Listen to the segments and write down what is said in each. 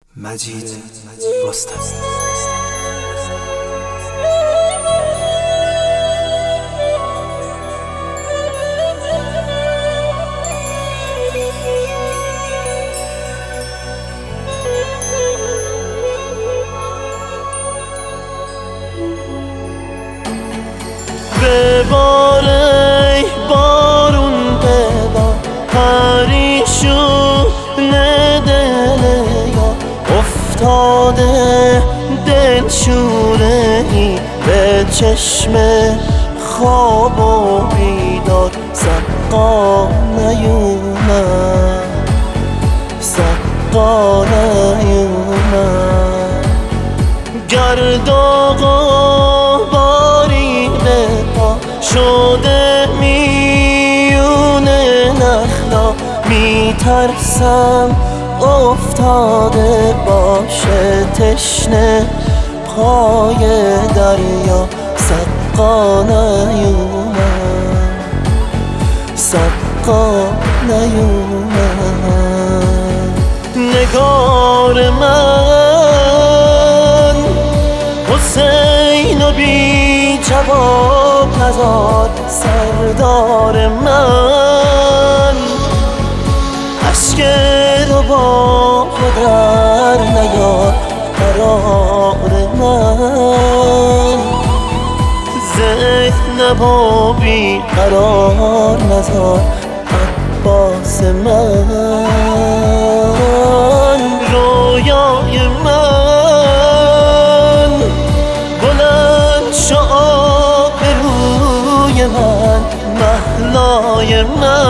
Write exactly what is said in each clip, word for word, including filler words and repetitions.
مجید رستمی. ببار ای بارون ببار پریشونه دل یا افتاده دلشوره ای به چشم خواب و بیدار. سقا نیومد سقا نیومد گرد آقا باری به پا شده میونه نخلا. میترسم افتاده باشه تشنه پای دریا. سقا نیومد سقا نیومد نگار من حسین و بی جواب نزار. سردار من عشق رو با در نیار. قرار من زینب و بی قرار نزار. عباس من رویای من بلند شو آبروی من. مهلای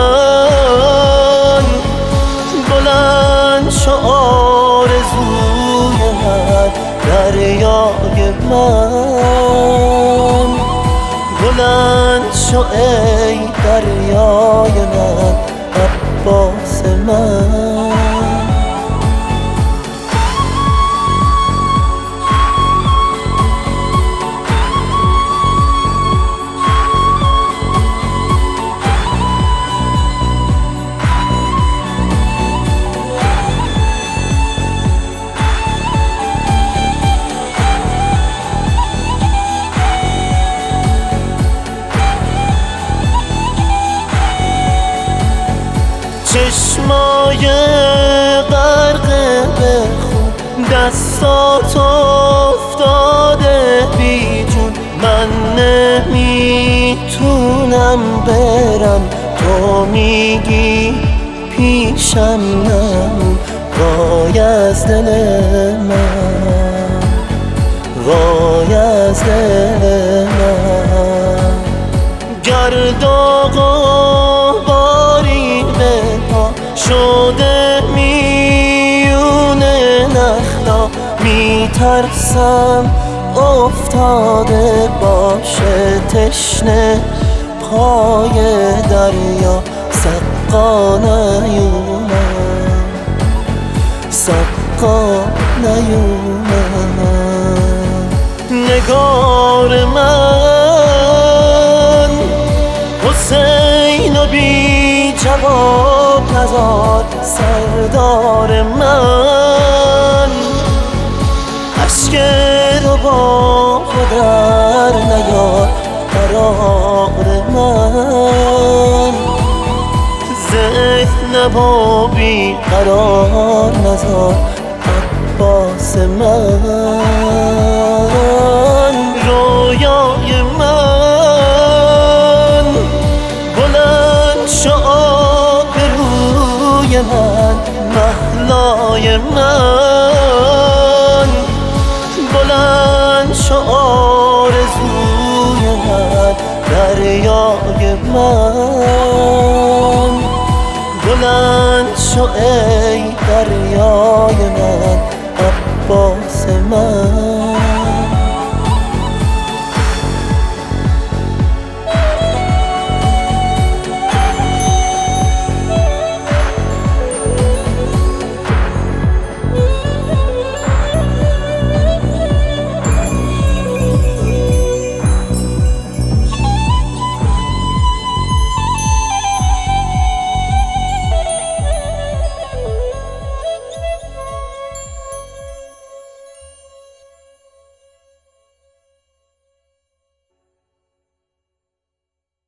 من بلند شو آرزوی من. دریای من بلند شو ای دریای من. عباس من چشمای غرق به خون دستات افتاده بی جون. من نمیتونم برم تو میگی پیشم نمون. وای از دل من وای از دل من گرد آقا باری به پا شده میونه نخلا. میترسم افتاده باشه تشنه پای دریا. سقا نیومد سقا نیومد نگار من حسین و بی جواب نزار. سردار من عشق رو با در نیار. قرار من زینب و بی قرار نزار. عباس من رویای من بلند شو آبروی من. مهلای من بلند شو آرزوی من. دریای من بلند شو ای دریای